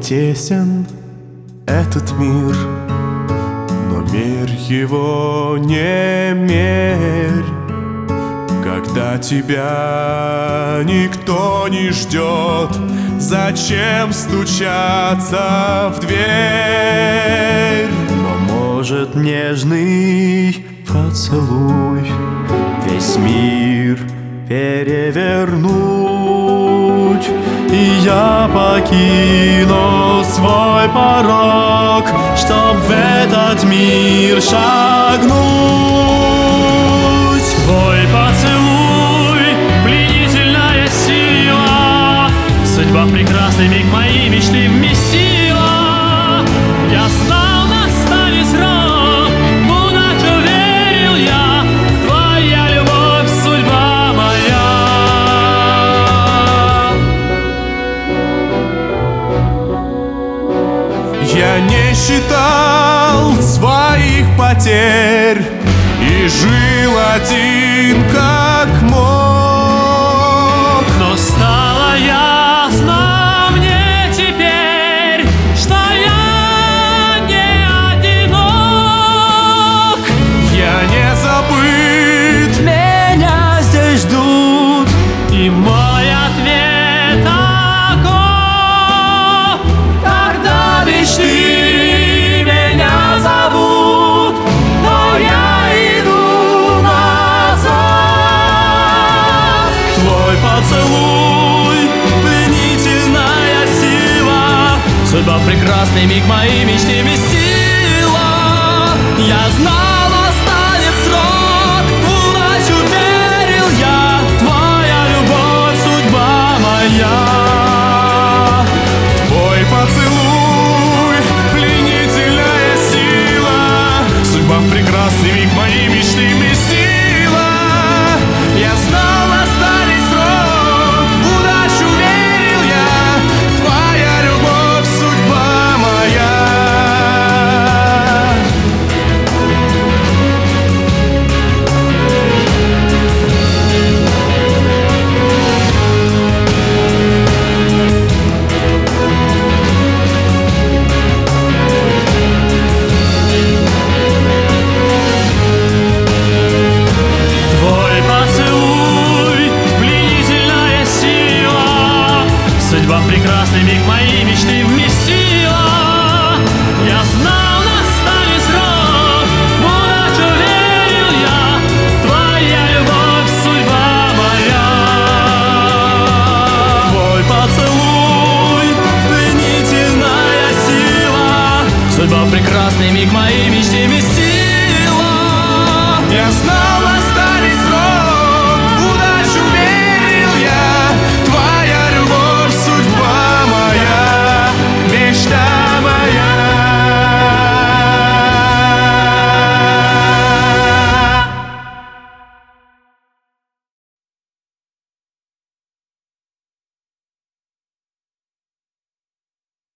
тесен этот мир, но мерь его не мерь, когда тебя никто не ждет. Зачем стучаться в дверь? Но может нежный поцелуй весь мир перевернуть, и я покину свой порог, чтоб в этот мир шагнуть. Твой поцелуй, пленительная сила, судьба в прекрасный миг моей мечты вместила. Я знал, настанет срок, в удачу верил я, твоя любовь, судьба моя. Я не считал своих потерь и жил один как мог. Но стало ясно мне теперь, что я не одинок. Я не забыт, меня здесь ждут, И мой ответ таков: когда мечты меня зовут, но я иду назад. твой поцелуй, пленительная сила, Судьба в прекрасный миг моей мечты вместила. Я знал, настанет срок, в удачу верил я, твоя любовь, судьба моя. твой поцелуй, пленительная сила, судьба в прекрасный миг моей мечты вместила. Я знал, настанет срок, в удачу верил я, твоя любовь, судьба моя. Твой поцелуй, пленительная сила, судьба в прекрасный миг моей мечты вместила. Я знал, настанет срок, в удачу верил я, твоя любовь, судьба моя. Твой поцелуй, пленительная сила, Судьба в прекрасный миг моей